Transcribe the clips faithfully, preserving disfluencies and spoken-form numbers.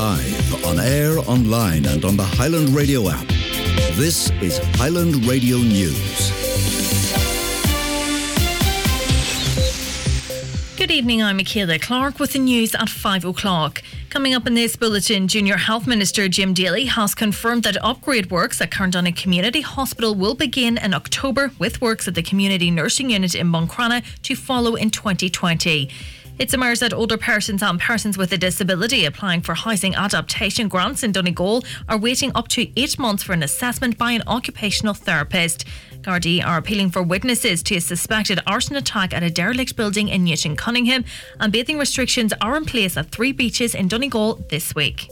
Live, on air, online and on the Highland Radio app. This is Highland Radio News. Good evening, I'm Michaela Clark with the news at five o'clock. Coming up in this bulletin, Junior Health Minister Jim Daly has confirmed that upgrade works at Carndonagh Community Hospital will begin in October, with works at the Community Nursing Unit in Buncrana to follow in twenty twenty. It's emerged that older persons and persons with a disability applying for housing adaptation grants in Donegal are waiting up to eight months for an assessment by an occupational therapist. Gardaí are appealing for witnesses to a suspected arson attack at a derelict building in Newton Cunningham, and bathing restrictions are in place at three beaches in Donegal this week.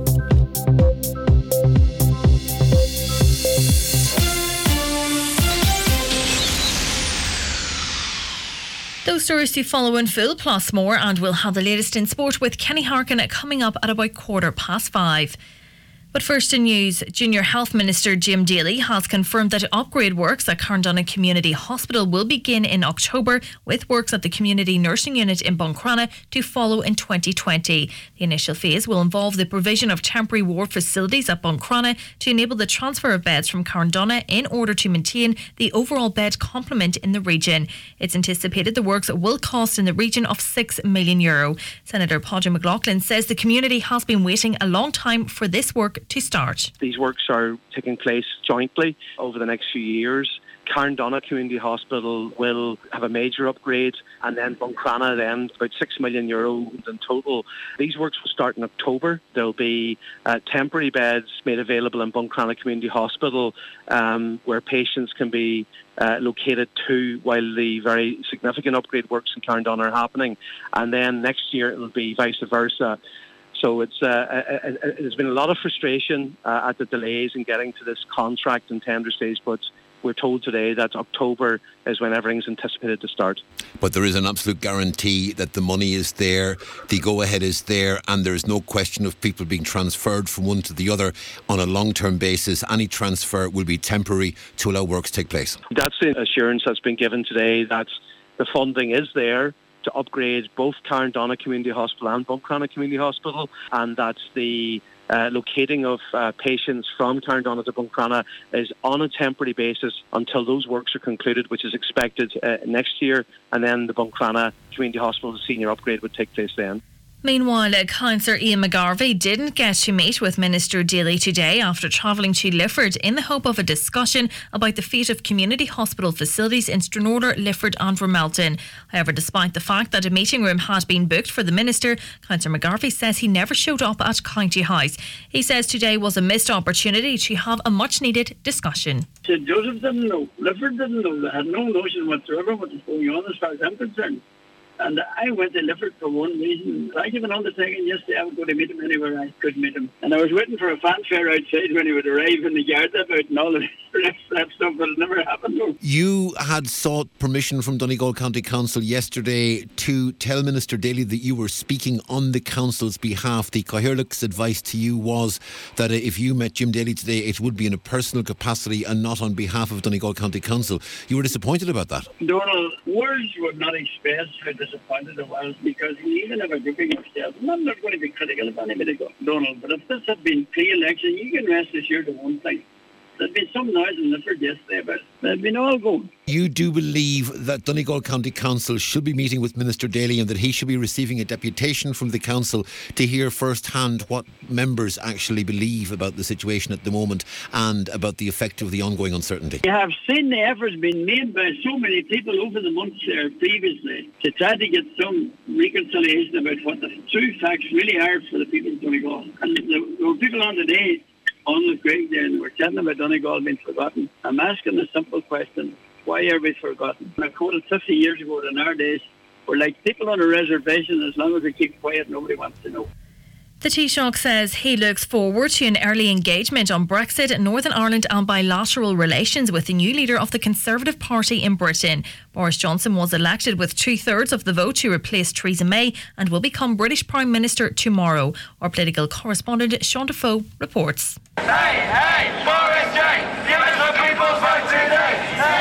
Those stories to follow in full, plus more, and we'll have the latest in sport with Kenny Harkin coming up at about quarter past five. But first in news, Junior Health Minister Jim Daly has confirmed that upgrade works at Carndonagh Community Hospital will begin in October, with works at the Community Nursing Unit in Buncrana to follow in twenty twenty. The initial phase will involve the provision of temporary ward facilities at Buncrana to enable the transfer of beds from Carndonagh in order to maintain the overall bed complement in the region. It's anticipated the works will cost in the region of six million euro. Senator Padraig McLaughlin says the community has been waiting a long time for this work to start. These works are taking place jointly over the next few years. Carndonagh Community Hospital will have a major upgrade, and then Buncrana then about six million euro in total. These works will start in October. There'll be uh, temporary beds made available in Buncrana Community Hospital um, where patients can be uh, located to while the very significant upgrade works in Carndonagh are happening. And then next year it'll be vice versa. So it's uh, uh, uh, there's been a lot of frustration uh, at the delays in getting to this contract and tender stage, but we're told today that October is when everything's anticipated to start. But there is an absolute guarantee that the money is there, the go-ahead is there, and there is no question of people being transferred from one to the other on a long-term basis. Any transfer will be temporary to allow works to take place. That's the assurance that's been given today, that the funding is there to upgrade both Carndonagh Community Hospital and Buncrana Community Hospital, and that the uh, locating of uh, patients from Carndonagh to Buncrana is on a temporary basis until those works are concluded, which is expected uh, next year, and then the Buncrana Community Hospital senior upgrade would take place then. Meanwhile, Councillor Ian McGarvey didn't get to meet with Minister Daly today after travelling to Lifford in the hope of a discussion about the fate of community hospital facilities in Stranorder, Lifford and Ramelton. However, despite the fact that a meeting room had been booked for the Minister, Councillor McGarvey says he never showed up at County House. He says today was a missed opportunity to have a much-needed discussion. Saint Joseph didn't know, Lifford didn't know, they had no notion whatsoever what was going on as far as I'm concerned. And I went to Lifford for one reason. I gave an undertaking yesterday I would go to meet him anywhere I could meet him. And I was waiting for a fanfare outside when he would arrive in the yard about and all the rest of that stuff, but it never happened. No. You had sought permission from Donegal County Council yesterday to tell Minister Daly that you were speaking on the Council's behalf. The Cathaoirleach's advice to you was that if you met Jim Daly today, it would be in a personal capacity and not on behalf of Donegal County Council. You were disappointed about that? Donald, words would not express how disappointed I was, because we even have a grouping ourselves. And I'm not going to be critical of anybody, Donald, but if this had been pre-election, you can rest assured of one thing. There'd been some noise in Lifford yesterday, but there'd been all going. You do believe that Donegal County Council should be meeting with Minister Daly and that he should be receiving a deputation from the Council to hear firsthand what members actually believe about the situation at the moment and about the effect of the ongoing uncertainty? We have seen the efforts being made by so many people over the months there previously to try to get some reconciliation about what the true facts really are for the people of Donegal. And there were people on today on the Craig there, and we're chatting about Donegal being forgotten. I'm asking a simple question. Why are we forgotten? I quoted fifty years ago that in our days, we're like people on a reservation. As long as we keep quiet, nobody wants to know. The Taoiseach says he looks forward to an early engagement on Brexit, Northern Ireland and bilateral relations with the new leader of the Conservative Party in Britain. Boris Johnson was elected with two-thirds of the vote to replace Theresa May and will become British Prime Minister tomorrow. Our political correspondent Sean Defoe reports. Hey, hey, Boris J, give us the people's vote today. Hey.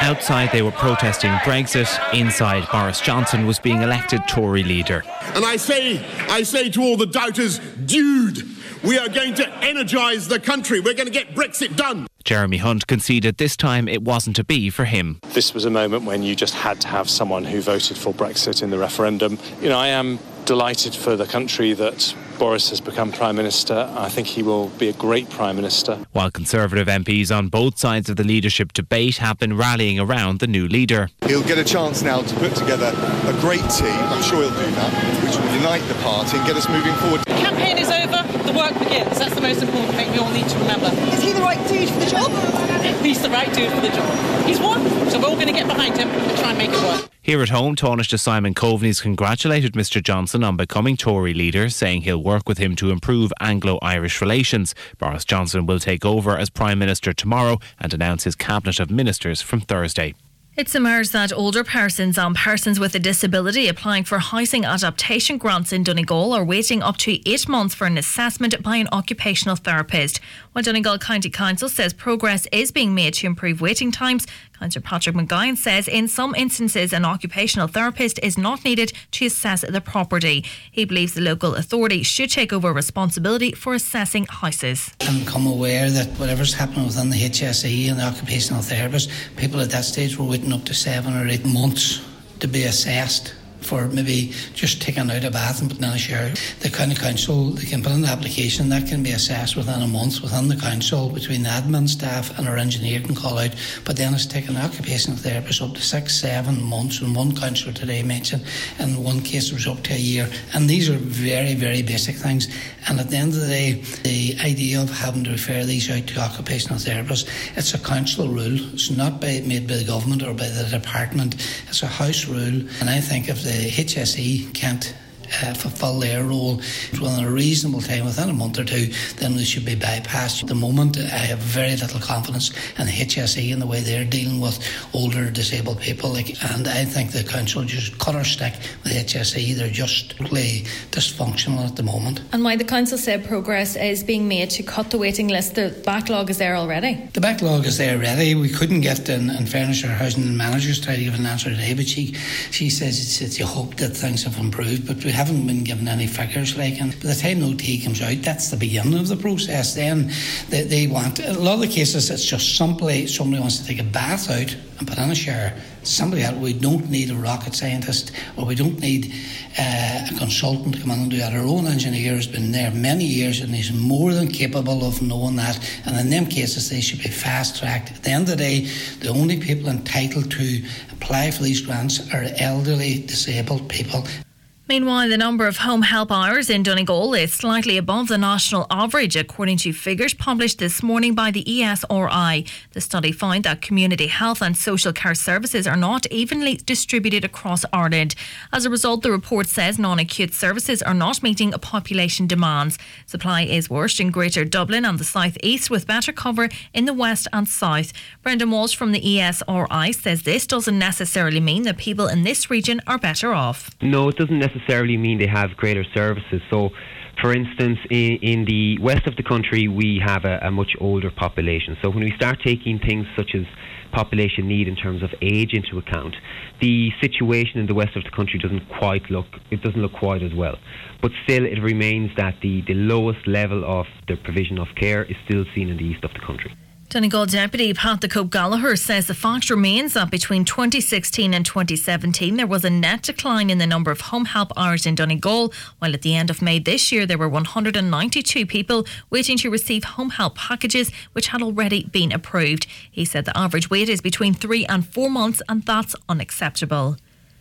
Outside they were protesting Brexit. Inside, Boris Johnson was being elected Tory leader. And I say, I say to all the doubters, dude, we are going to energise the country. We're going to get Brexit done. Jeremy Hunt conceded this time it wasn't to be for him. This was a moment when you just had to have someone who voted for Brexit in the referendum. You know, I am delighted for the country that Boris has become Prime Minister. I think he will be a great Prime Minister. While Conservative M Ps on both sides of the leadership debate have been rallying around the new leader. He'll get a chance now to put together a great team, I'm sure he'll do that, which will unite the party and get us moving forward. The campaign is over, the work begins. That's the most important thing we all need to remember. Is he the right dude for the job? He's the right dude for the job. He's won, so we're all going to get behind him and try and make it work. Here at home, Taoiseach Simon Coveney's congratulated Mr Johnson on becoming Tory leader, saying he'll work with him to improve Anglo-Irish relations. Boris Johnson will take over as Prime Minister tomorrow and announce his cabinet of ministers from Thursday. It's emerged that older persons and persons with a disability applying for housing adaptation grants in Donegal are waiting up to eight months for an assessment by an occupational therapist. While Donegal County Council says progress is being made to improve waiting times, Councillor Patrick McGowan says in some instances an occupational therapist is not needed to assess the property. He believes the local authority should take over responsibility for assessing houses. And become aware that whatever's happening within the H S E and the occupational therapist, people at that stage were waiting up to seven or eight months to be assessed for maybe just taking out a bath and putting in a shower. The county council, they can put in an application that can be assessed within a month within the council, between the admin staff and our engineer can call out, but then it's taking an occupational therapist up to six, seven months, and one councillor today mentioned in one case it was up to a year. And these are very, very basic things, and at the end of the day, the idea of having to refer these out to occupational therapists, it's a council rule. It's not by, made by the government or by the department. It's a house rule, and I think if the H S E can't uh, fulfil their role within a reasonable time, within a month or two, then they should be bypassed. At the moment, I have very little confidence in the H S E and the way they're dealing with older disabled people. Like, and I think the council just cut or stick with H S E. They're just totally dysfunctional at the moment. And why the council said progress is being made to cut the waiting list, the backlog is there already? The backlog is there already. We couldn't get, in, in fairness, our housing managers tried to give an answer today, but she, she says it's, it's a hope that things have improved, but we haven't been given any figures. Like, and by the time O T comes out, that's the beginning of the process. Then they, they want, in a lot of the cases, it's just simply somebody wants to take a bath out and put in a shower. Somebody else. We don't need a rocket scientist, or we don't need uh, a consultant to come in and do that. Our own engineer has been there many years and he's more than capable of knowing that, and in them cases they should be fast tracked. At the end of the day, the only people entitled to apply for these grants are elderly disabled people. Meanwhile, the number of home help hours in Donegal is slightly above the national average, according to figures published this morning by the E S R I. The study found that community health and social care services are not evenly distributed across Ireland. As a result, the report says non-acute services are not meeting population demands. Supply is worst in Greater Dublin and the South East, with better cover in the West and South. Brendan Walsh from the E S R I says this doesn't necessarily mean that people in this region are better off. No, it doesn't necessarily necessarily mean they have greater services. So, for instance, in, in the west of the country, we have a, a much older population. So when we start taking things such as population need in terms of age into account, the situation in the west of the country doesn't quite look, it doesn't look quite as well. But still, it remains that the, the lowest level of the provision of care is still seen in the east of the country. Donegal Deputy Pat the Cope Gallagher says the fact remains that between twenty sixteen and twenty seventeen there was a net decline in the number of home help hours in Donegal, while at the end of May this year there were one hundred ninety-two people waiting to receive home help packages which had already been approved. He said the average wait is between three and four months and that's unacceptable.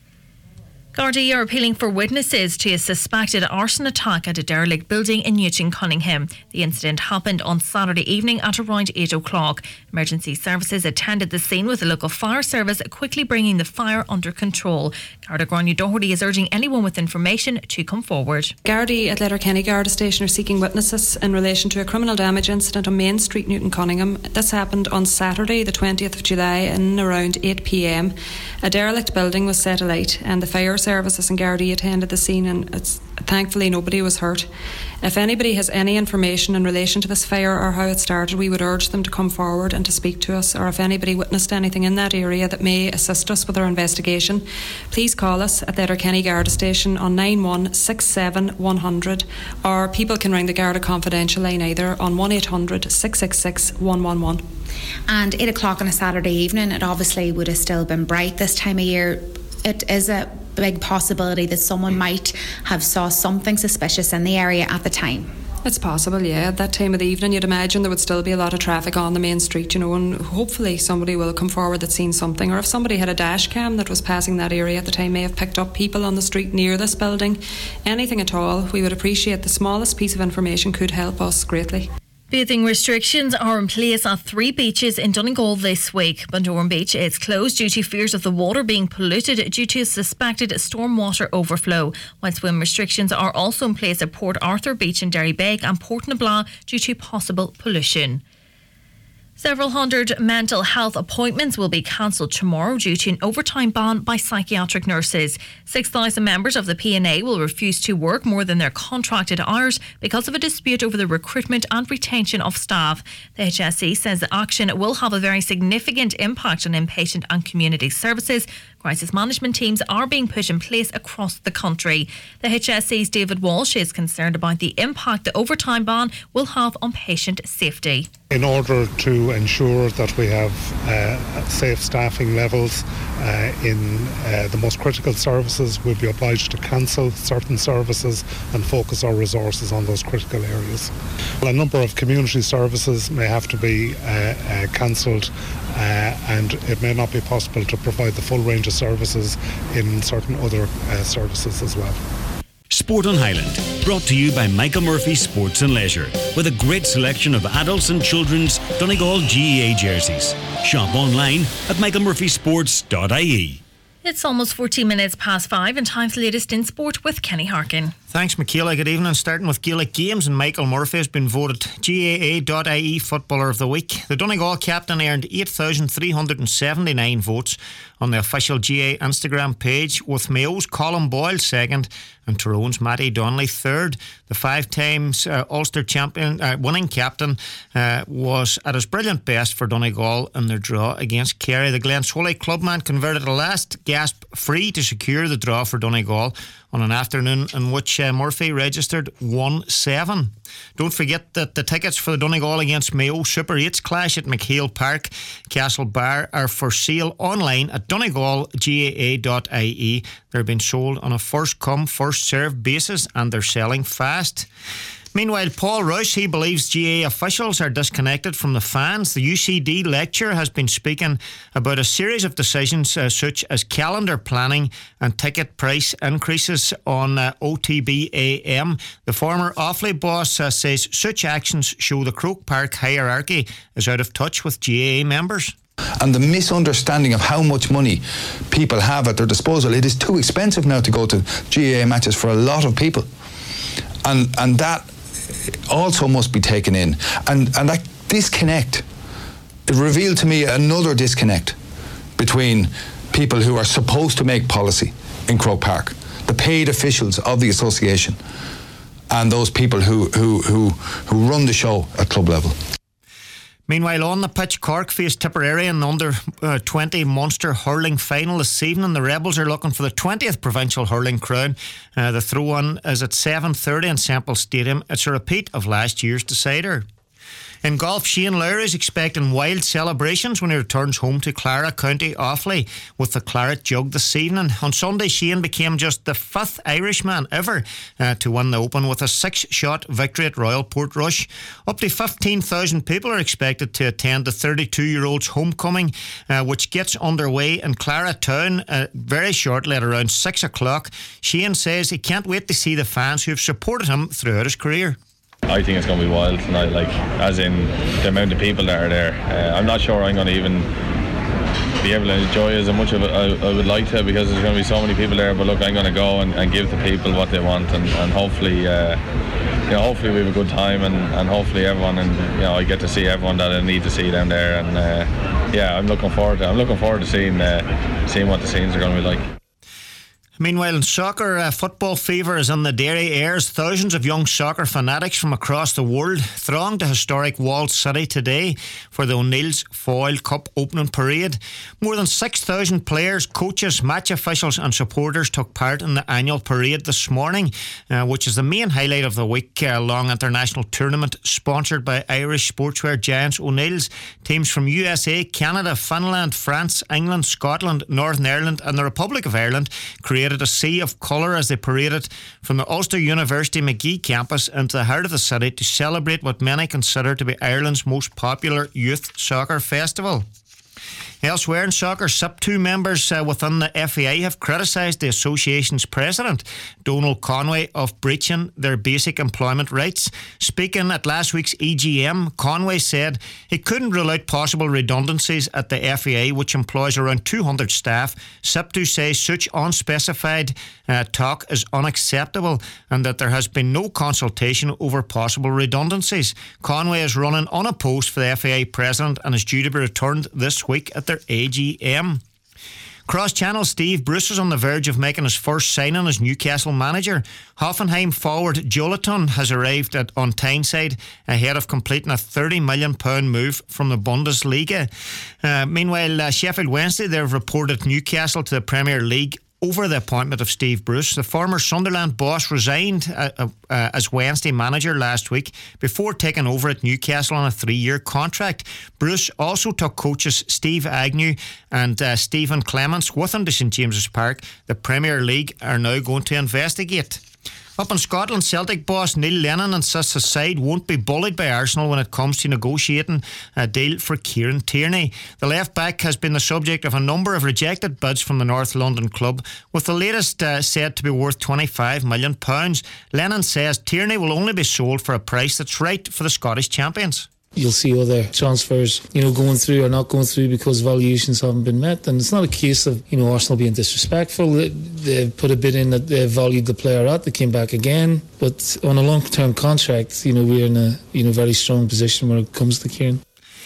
Gardaí are appealing for witnesses to a suspected arson attack at a derelict building in Newton Cunningham. The incident happened on Saturday evening at around eight o'clock. Emergency services attended the scene with the local fire service quickly bringing the fire under control. Garda Gráinne Doherty is urging anyone with information to come forward. Gardaí at Letterkenny Garda Station are seeking witnesses in relation to a criminal damage incident on Main Street, Newton Cunningham. This happened on Saturday the twentieth of July in around eight p.m. A derelict building was set alight and the fire services and Gardaí attended the scene, and it's, thankfully nobody was hurt. If anybody has any information in relation to this fire or how it started, we would urge them to come forward and to speak to us, or if anybody witnessed anything in that area that may assist us with our investigation, please call us at the Letterkenny Garda station on nine one six seven one hundred, or people can ring the Garda confidential line either on one eight hundred six six six one one one. And eight o'clock on a Saturday evening, it obviously would have still been bright this time of year. It is a big possibility that someone might have saw something suspicious in the area at the time. It's possible, yeah. At that time of the evening, you'd imagine there would still be a lot of traffic on the main street, you know, and hopefully somebody will come forward that's seen something, or if somebody had a dash cam that was passing that area at the time, may have picked up people on the street near this building. Anything at all, we would appreciate. The smallest piece of information could help us greatly. Bathing restrictions are in place at three beaches in Donegal this week. Bundoran Beach is closed due to fears of the water being polluted due to a suspected stormwater overflow, while swim restrictions are also in place at Port Arthur Beach in Derrybeg and Port Nabla due to possible pollution. Several hundred mental health appointments will be cancelled tomorrow due to an overtime ban by psychiatric nurses. six thousand members of the P N A will refuse to work more than their contracted hours because of a dispute over the recruitment and retention of staff. The H S E says the action will have a very significant impact on inpatient and community services. Crisis management teams are being put in place across the country. The H S E's David Walsh is concerned about the impact the overtime ban will have on patient safety. In order to ensure that we have uh, safe staffing levels uh, in uh, the most critical services, we'll be obliged to cancel certain services and focus our resources on those critical areas. A number of community services may have to be uh, uh, cancelled, uh, and it may not be possible to provide the full range of services in certain other uh, services as well. Sport on Highland, brought to you by Michael Murphy Sports and Leisure, with a great selection of adults and children's Donegal G E A jerseys. Shop online at michael murphy sports dot I E. It's almost fourteen minutes past five and time for the latest in sport with Kenny Harkin. Thanks, Michaela. Good evening. Starting with Gaelic Games, and Michael Murphy has been voted G A A dot I E Footballer of the Week. The Donegal captain earned eight thousand three hundred seventy-nine votes on the official G A A Instagram page, with Mayo's Colin Boyle second and Tyrone's Matty Donnelly third. The five times uh, Ulster champion uh, winning captain uh, was at his brilliant best for Donegal in their draw against Kerry. The Glenswolly clubman converted a last gasp free to secure the draw for Donegal on an afternoon in which uh, Murphy registered one seven. Don't forget that the tickets for the Donegal against Mayo Super eights clash at McHale Park, Castlebar, are for sale online at Donegal G A A dot I E. They're being sold on a first come, first served basis, and they're selling fast. Meanwhile, Paul Rush, he believes G A A officials are disconnected from the fans. The U C D lecturer has been speaking about a series of decisions uh, such as calendar planning and ticket price increases on uh, O T B A M. The former Offaly boss uh, says such actions show the Croke Park hierarchy is out of touch with G A A members. And the misunderstanding of how much money people have at their disposal. It is too expensive now to go to G A A matches for a lot of people. And and that also must be taken in. And, and that disconnect, it revealed to me another disconnect between people who are supposed to make policy in Croke Park, the paid officials of the association, and those people who, who, who, who run the show at club level. Meanwhile, on the pitch, Cork faced Tipperary in the under twenty Munster hurling final this evening. The Rebels are looking for the twentieth provincial hurling crown. Uh, the throw-in is at seven thirty in Semple Stadium. It's a repeat of last year's decider. In golf, Shane Lowry is expecting wild celebrations when he returns home to Clara, County Offaly, with the Claret Jug this evening. On Sunday, Shane became just the fifth Irishman ever uh, to win the Open with a six-shot victory at Royal Portrush. Up to fifteen thousand people are expected to attend the thirty-two-year-old's homecoming, uh, which gets underway in Clara Town uh, very shortly at around six o'clock. Shane says he can't wait to see the fans who have supported him throughout his career. I think it's going to be wild tonight, like, as in the amount of people that are there. Uh, I'm not sure I'm going to even be able to enjoy as much of it I, I would like to, because there's going to be so many people there. But look, I'm going to go and, and give the people what they want, and, and hopefully, uh, you know, hopefully we have a good time, and, and hopefully everyone, and you know, I get to see everyone that I need to see down there, and uh, yeah, I'm looking forward to. I'm looking forward to seeing uh, seeing what the scenes are going to be like. Meanwhile, in soccer, uh, football fever is in the Derry airs. Thousands of young soccer fanatics from across the world thronged to historic Walled City today for the O'Neill's Foyle Cup opening parade. More than six thousand players, coaches, match officials and supporters took part in the annual parade this morning, uh, which is the main highlight of the week-long international tournament sponsored by Irish sportswear giants O'Neill's. Teams from U S A, Canada, Finland, France, England, Scotland, Northern Ireland and the Republic of Ireland created a sea of colour as they paraded from the Ulster University McGee campus into the heart of the city to celebrate what many consider to be Ireland's most popular youth soccer festival. Elsewhere in soccer, S I P two members uh, within the F A I have criticised the association's president, Donal Conway, of breaching their basic employment rights. Speaking at last week's E G M, Conway said he couldn't rule out possible redundancies at the F A I, which employs around two hundred staff. S I P two says such unspecified uh, talk is unacceptable and that there has been no consultation over possible redundancies. Conway is running unopposed for the F A I president and is due to be returned this week at their A G M. Cross-channel Steve Bruce is on the verge of making his first signing as Newcastle manager. Hoffenheim forward Joelinton has arrived at on Tyneside ahead of completing a thirty million pounds move from the Bundesliga. Uh, meanwhile, uh, Sheffield Wednesday, they've reported Newcastle to the Premier League over the appointment of Steve Bruce. The former Sunderland boss resigned uh, uh, uh, as Wednesday manager last week before taking over at Newcastle on a three-year contract. Bruce also took coaches Steve Agnew and uh, Stephen Clements with him to St James's Park. The Premier League are now going to investigate. Up in Scotland, Celtic boss Neil Lennon insists his side won't be bullied by Arsenal when it comes to negotiating a deal for Kieran Tierney. The left-back has been the subject of a number of rejected bids from the North London club, with the latest uh, said to be worth twenty-five million pounds. Lennon says Tierney will only be sold for a price that's right for the Scottish champions. You'll see other transfers, you know, going through or not going through because valuations haven't been met. And it's not a case of, you know, Arsenal being disrespectful. They, they put a bid in that they valued the player at. They came back again. But on a long-term contract, you know, we're in a, you know, very strong position when it comes to Kieran.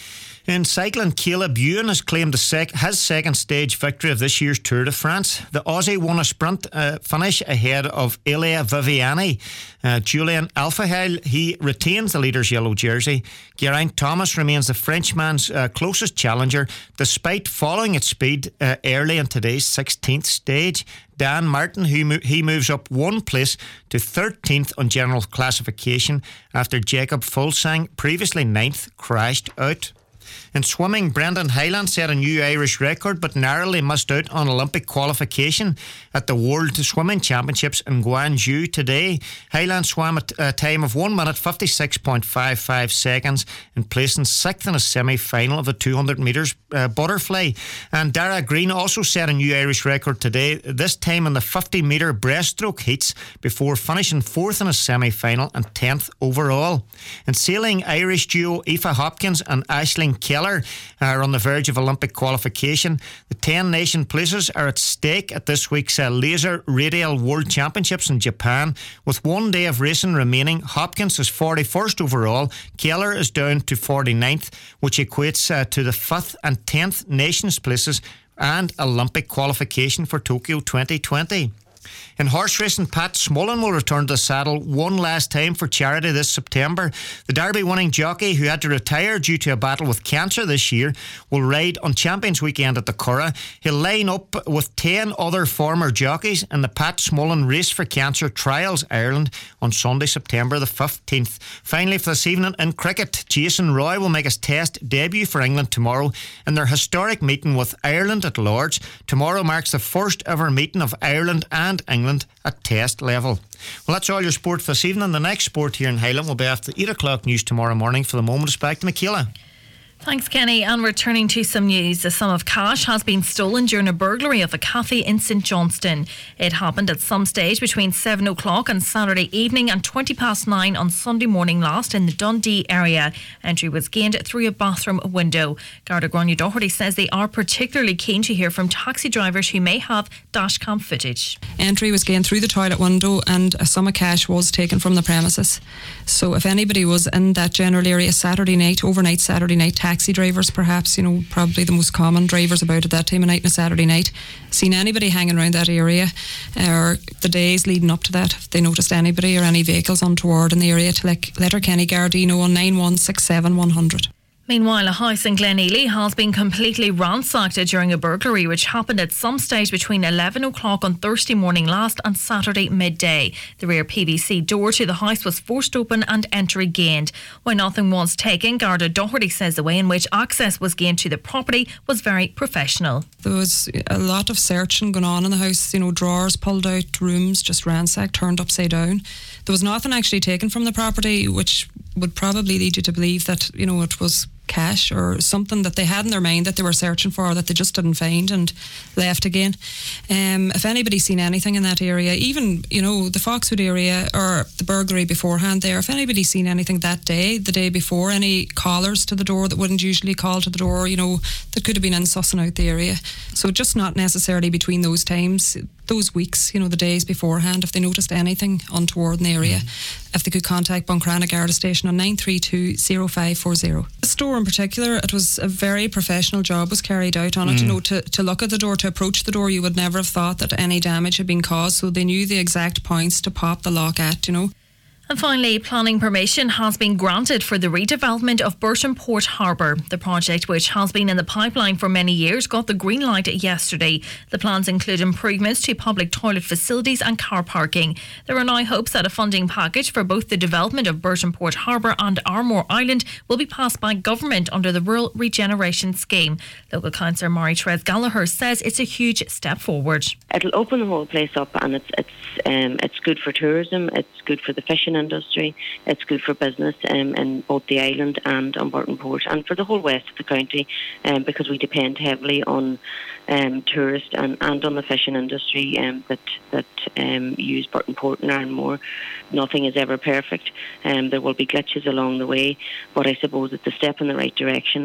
In cycling, Caleb Ewan has claimed sec- his second stage victory of this year's Tour de France. The Aussie won a sprint uh, finish ahead of Elia Viviani. Uh, Julian Alphaheil, he retains the leader's yellow jersey. Geraint Thomas remains the Frenchman's uh, closest challenger, despite following its speed uh, early in today's sixteenth stage. Dan Martin, who mo- he moves up one place to thirteenth on general classification after Jacob Fulsang, previously ninth, crashed out. In swimming, Brendan Hyland set a new Irish record but narrowly missed out on Olympic qualification at the World Swimming Championships in Guangzhou today. Hyland swam at a time of one minute fifty-six point five five seconds and placing sixth in a semi-final of the two hundred metres uh, butterfly. And Dara Green also set a new Irish record today, this time in the fifty metre breaststroke heats, before finishing fourth in a semi-final and tenth overall. In sailing, Irish duo Aoife Hopkins and Aisling Keller are on the verge of Olympic qualification. The ten nation places are at stake at this week's uh, Laser Radial World Championships in Japan. With one day of racing remaining, Hopkins is forty-first overall, Keller is down to forty-ninth, which equates uh, to the fifth and tenth nations places and Olympic qualification for Tokyo twenty twenty. In horse racing, Pat Smullen will return to the saddle one last time for charity this September. The Derby winning jockey, who had to retire due to a battle with cancer this year, will ride on Champions Weekend at the Curragh. He'll line up with ten other former jockeys in the Pat Smullen Race for Cancer Trials Ireland on Sunday, September the fifteenth. Finally, for this evening in cricket, Jason Roy will make his Test debut for England tomorrow in their historic meeting with Ireland at Lord's. Tomorrow marks the first ever meeting of Ireland and England at Test level. Well, that's all your sport for this evening. The next sport here in Highland will be after the eight o'clock news tomorrow morning. For the moment, it's back to Michaela. Thanks, Kenny. And returning to some news, a sum of cash has been stolen during a burglary of a cafe in St Johnstone. It happened at some stage between seven o'clock on Saturday evening and twenty past nine on Sunday morning last in the Dundee area. Entry was gained through a bathroom window. Garda Grania Doherty says they are particularly keen to hear from taxi drivers who may have dashcam footage. Entry was gained through the toilet window and a sum of cash was taken from the premises. So if anybody was in that general area Saturday night, overnight Saturday night, taxi drivers, perhaps, you know, probably the most common drivers about at that time of night on a Saturday night, seen anybody hanging around that area, or the days leading up to that, if they noticed anybody or any vehicles untoward in the area, to like Letterkenny Gardaí know on nine one six seven one hundred. Meanwhile, a house in Glenealy has been completely ransacked during a burglary which happened at some stage between eleven o'clock on Thursday morning last and Saturday midday. The rear P V C door to the house was forced open and entry gained. While nothing was taken, Garda Doherty says the way in which access was gained to the property was very professional. There was a lot of searching going on in the house, you know, drawers pulled out, rooms just ransacked, turned upside down. There was nothing actually taken from the property, which would probably lead you to believe that, you know, it was cash or something that they had in their mind that they were searching for that they just didn't find and left again. Um, if anybody's seen anything in that area, even, you know, the Foxwood area or the burglary beforehand there, if anybody's seen anything that day, the day before, any callers to the door that wouldn't usually call to the door, you know, that could have been in sussing out the area. So just not necessarily between those times, those weeks, you know, the days beforehand, if they noticed anything untoward in the area, mm. if they could contact Buncrana Garda Station on nine three two oh five four oh. The store in particular, it was a very professional job was carried out on it, mm. you know, to, to look at the door, to approach the door, you would never have thought that any damage had been caused, so they knew the exact points to pop the lock at, you know. And finally, planning permission has been granted for the redevelopment of Burton Port Harbour. The project, which has been in the pipeline for many years, got the green light yesterday. The plans include improvements to public toilet facilities and car parking. There are now hopes that a funding package for both the development of Burton Port Harbour and Armore Island will be passed by government under the Rural Regeneration Scheme. Local councillor Mary Therese Gallagher says it's a huge step forward. It'll open the whole place up, and it's it's um, it's good for tourism, it's good for the fishing industry, it's good for business um, in both the island and on Burton Port, and for the whole west of the county, um, because we depend heavily on um, tourists and, and on the fishing industry um, that that um, use Burton Port and Armore. Nothing is ever perfect. Um, there will be glitches along the way, but I suppose it's a step in the right direction.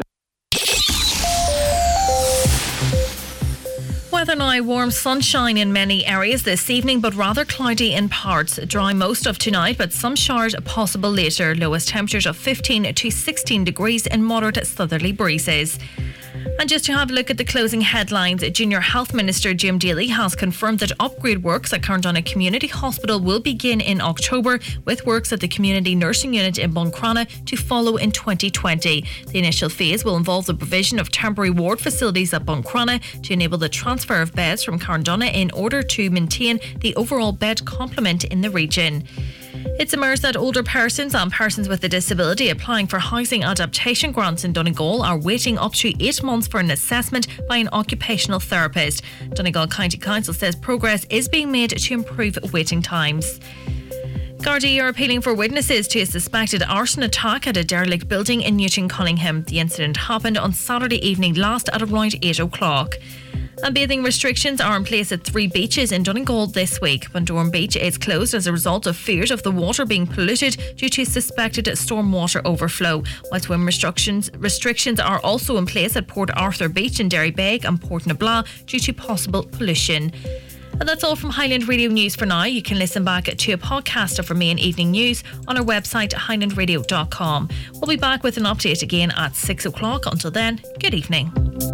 Weather now, warm sunshine in many areas this evening, but rather cloudy in parts. Dry most of tonight, but some showers possible later. Lowest temperatures of fifteen to sixteen degrees and moderate southerly breezes. And just to have a look at the closing headlines, Junior Health Minister Jim Daly has confirmed that upgrade works at Carndonagh Community Hospital will begin in October, with works at the Community Nursing Unit in Buncrana to follow in twenty twenty. The initial phase will involve the provision of temporary ward facilities at Buncrana to enable the transfer of beds from Carndonagh in order to maintain the overall bed complement in the region. It's emerged that older persons and persons with a disability applying for housing adaptation grants in Donegal are waiting up to eight months for an assessment by an occupational therapist. Donegal County Council says progress is being made to improve waiting times. Gardaí are appealing for witnesses to a suspected arson attack at a derelict building in Newton Cunningham. The incident happened on Saturday evening last at around eight o'clock. And bathing restrictions are in place at three beaches in Donegal this week. Bundoran Beach is closed as a result of fears of the water being polluted due to suspected stormwater overflow. While swim restrictions restrictions are also in place at Port Arthur Beach in Derrybeg and Port Nabla due to possible pollution. And that's all from Highland Radio News for now. You can listen back to a podcast of our main evening news on our website, highland radio dot com. We'll be back with an update again at six o'clock. Until then, good evening.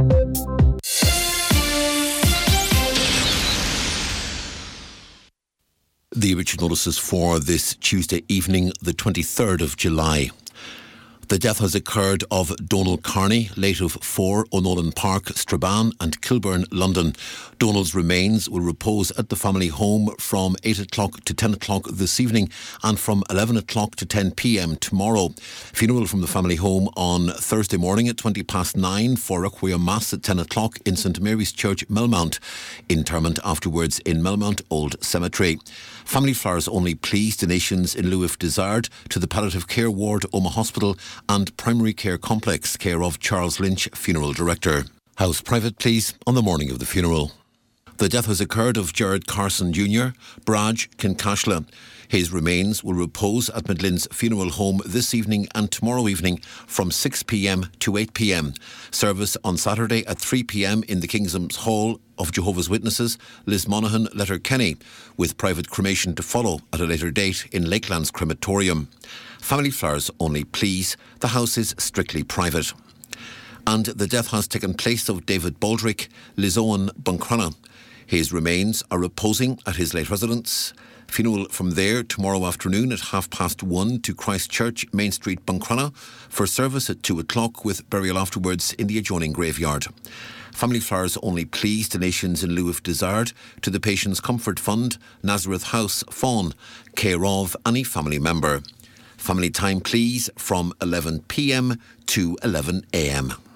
The original notices for this Tuesday evening, the twenty-third of July. The death has occurred of Donald Carney, late of four, O'Nolan Park, Strabane and Kilburn, London. Donald's remains will repose at the family home from eight o'clock to ten o'clock this evening and from eleven o'clock to ten p.m. tomorrow. Funeral from the family home on Thursday morning at twenty past nine for Requiem Mass at ten o'clock in St Mary's Church, Melmount. Interment afterwards in Melmount Old Cemetery. Family flowers only, please. Donations in lieu if desired to the Palliative Care Ward, Omagh Hospital and Primary Care Complex, care of Charles Lynch, Funeral Director. House private, please, on the morning of the funeral. The death has occurred of Gerard Carson Junior, Braj Kincashla. His remains will repose at Midlin's funeral home this evening and tomorrow evening from six p.m. to eight p.m. Service on Saturday at three p.m. in the Kingsham's Hall of Jehovah's Witnesses, Liz Monaghan, Letterkenny, with private cremation to follow at a later date in Lakelands Crematorium. Family flowers only, please. The house is strictly private. And the death has taken place of David Baldrick, Lizoan Buncrana. His remains are reposing at his late residence. Funeral from there tomorrow afternoon at half past one to Christ Church, Main Street, Buncrana, for service at two o'clock with burial afterwards in the adjoining graveyard. Family Flowers Only Please donations in lieu if desired to the Patients Comfort Fund, Nazareth House, Fawn, care of any family member. Family time please from eleven p m to eleven a m.